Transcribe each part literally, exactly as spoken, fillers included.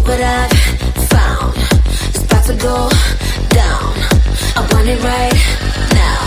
what I've found is about to go down. I want it right now.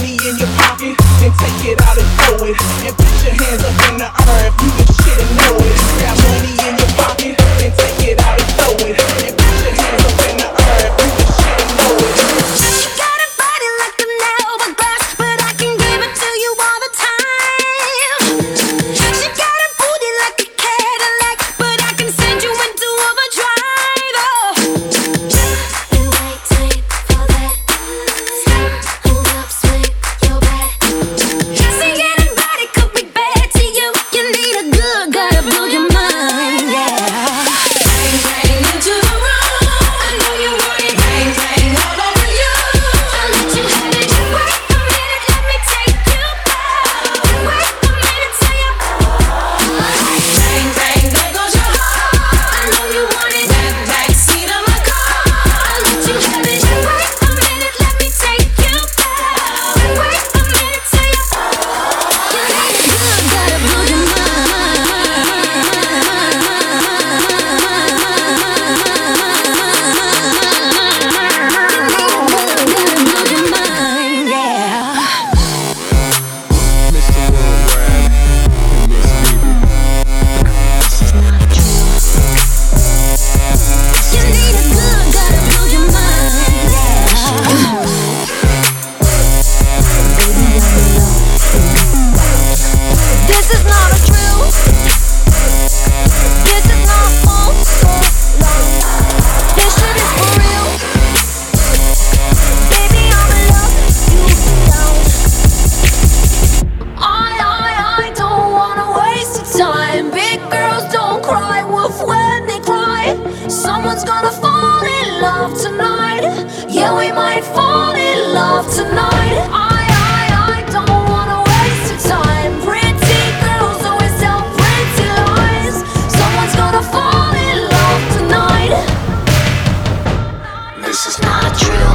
And take it out and throw it. And put your hands up in the air if you the shit and know it. Someone's gonna fall in love tonight. Yeah, we might fall in love tonight. I, I, I don't wanna waste your time. Pretty girls always tell pretty lies. Someone's gonna fall in love tonight. This is not a drill.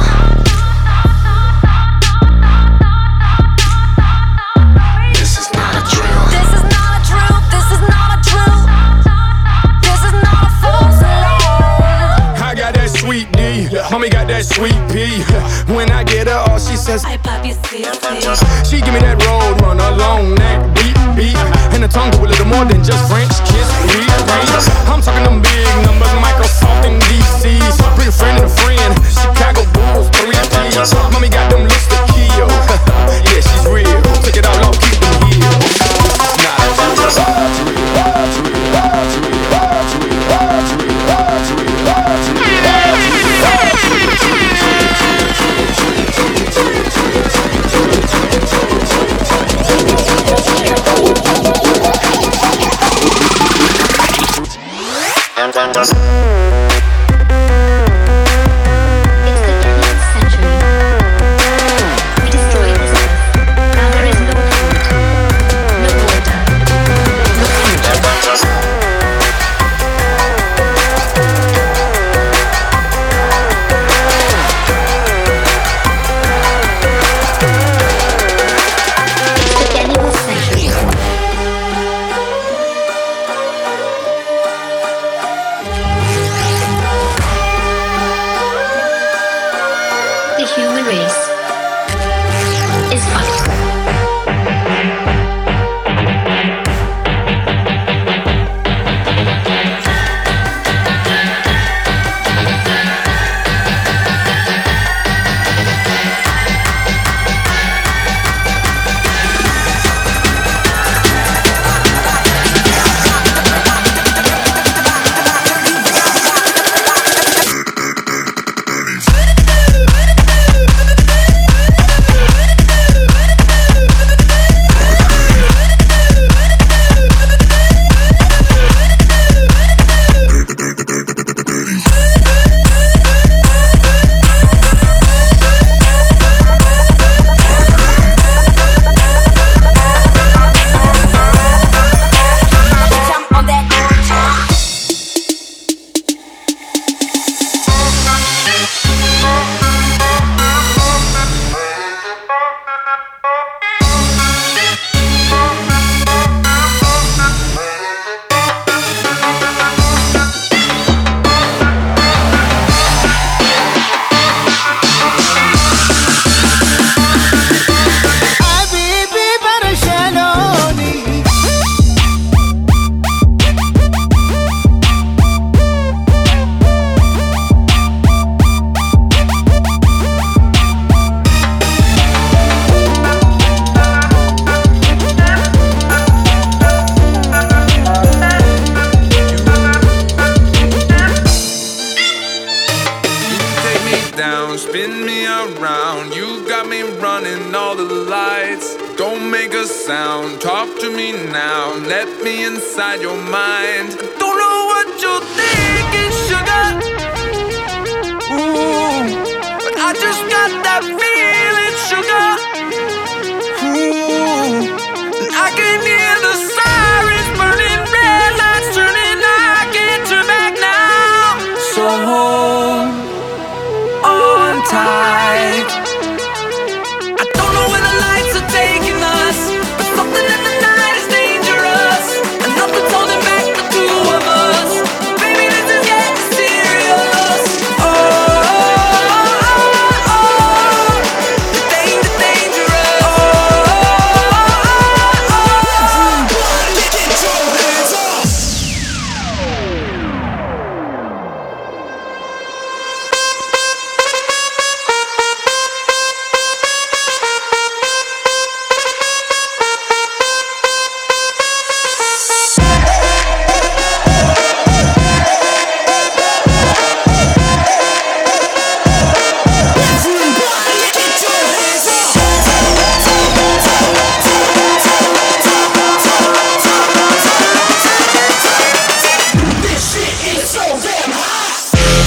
This is not a drill. This is not a drill. This is not a drill. This is not a false alarm. I got that sweet D, mommy got that sweet P. When I get her, all she says, I pop your C C. she give me that road run, a long neck, beat, beat. And the tongue do a little more than just French kiss, read, read. I'm talking them big numbers, Microsoft and D C. Bring a friend and a friend, Chicago Bulls, three P's. Mommy got them looks to kill. Yeah, she's real, take it all off, keep them heels. Nah, it's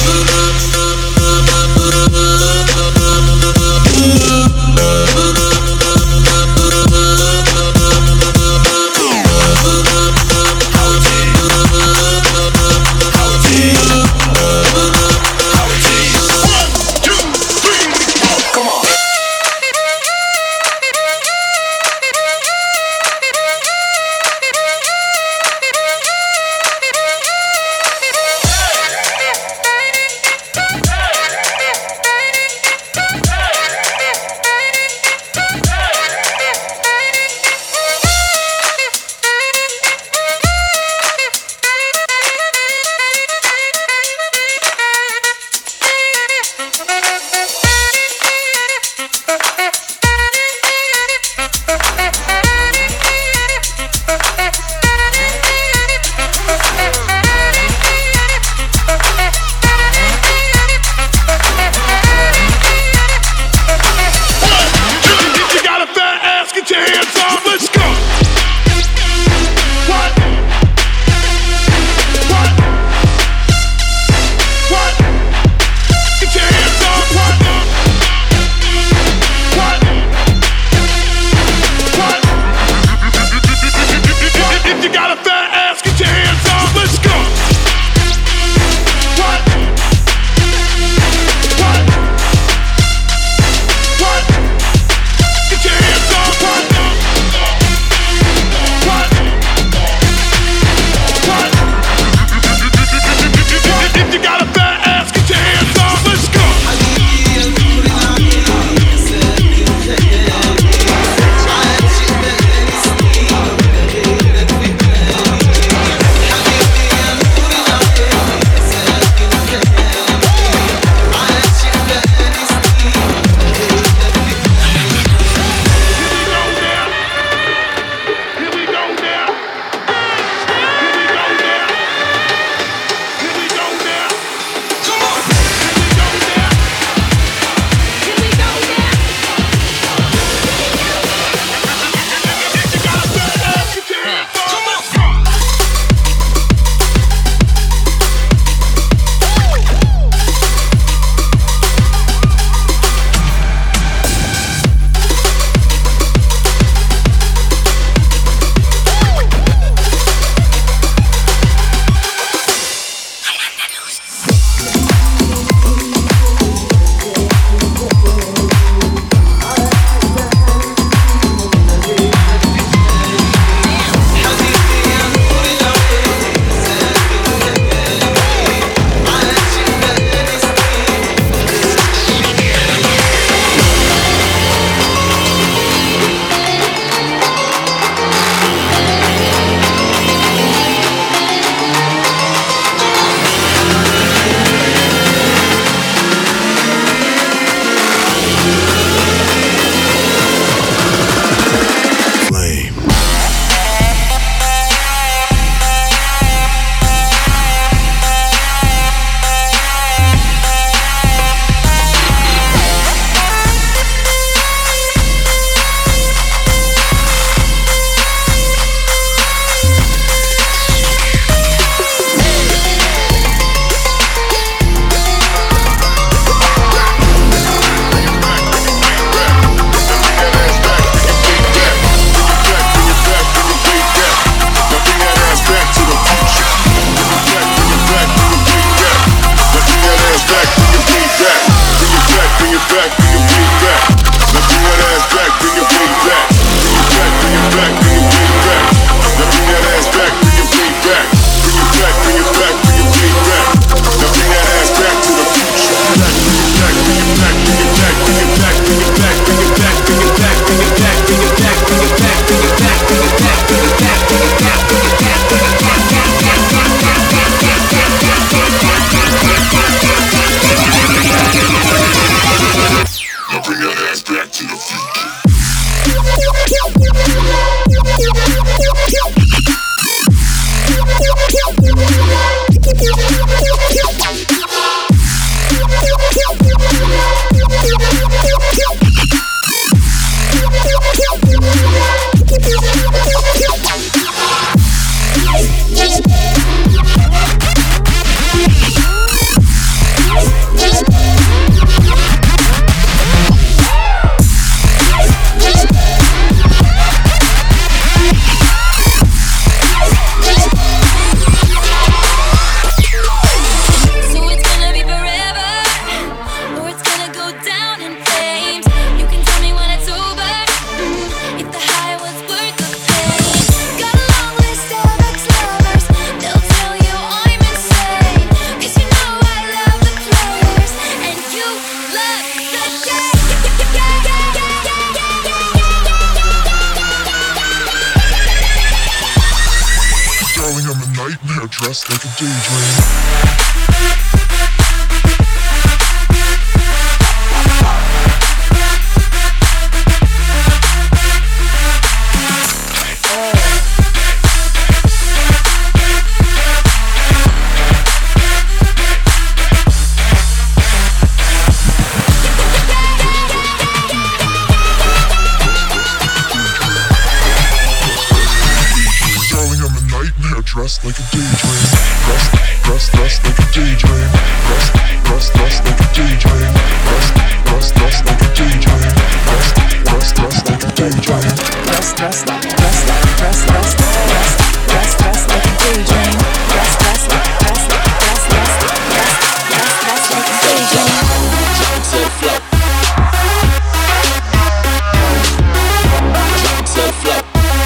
Bring that ass back to the future. dressed like a daydream. Dressed like a daydream. Dressed, dressed, dressed like a daydream. Dressed, dressed, dressed like a daydream. Dressed, dressed, dressed like a daydream. Dressed, dressed, dressed like a daydream. Dressed, dressed, dressed, dressed, dressed, dressed, dressed, dressed like a daydream. Dressed, dressed, dressed, dressed, dressed, dressed, dressed, dressed like a daydream. Drop to the floor. Drop to the floor.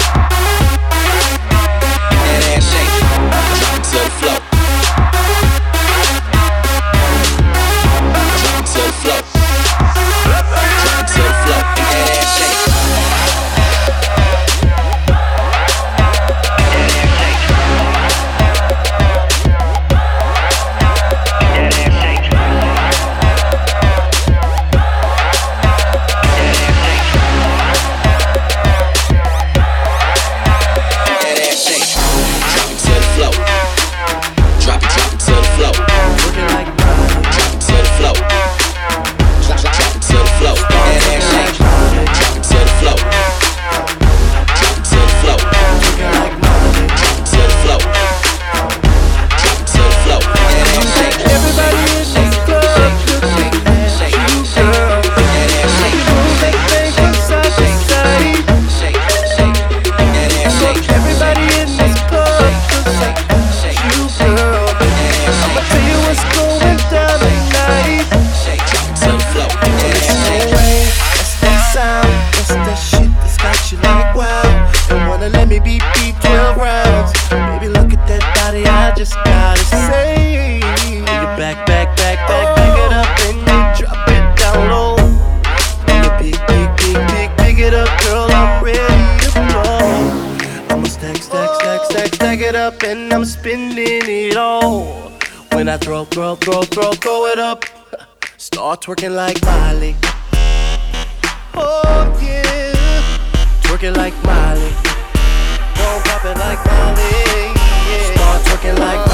And I'm spending it all. When I throw, throw, throw, throw, throw it up, start twerking like Miley. Oh yeah, twerking like Miley. Don't pop it like Miley. Yeah. Start twerking like